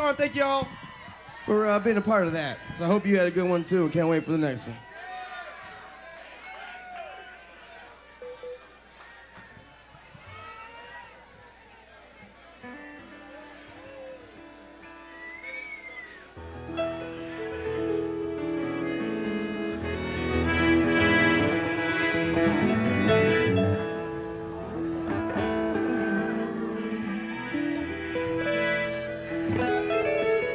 want to thank y'all for being a part of that. So I hope you had a good one, too. Can't wait for the next one.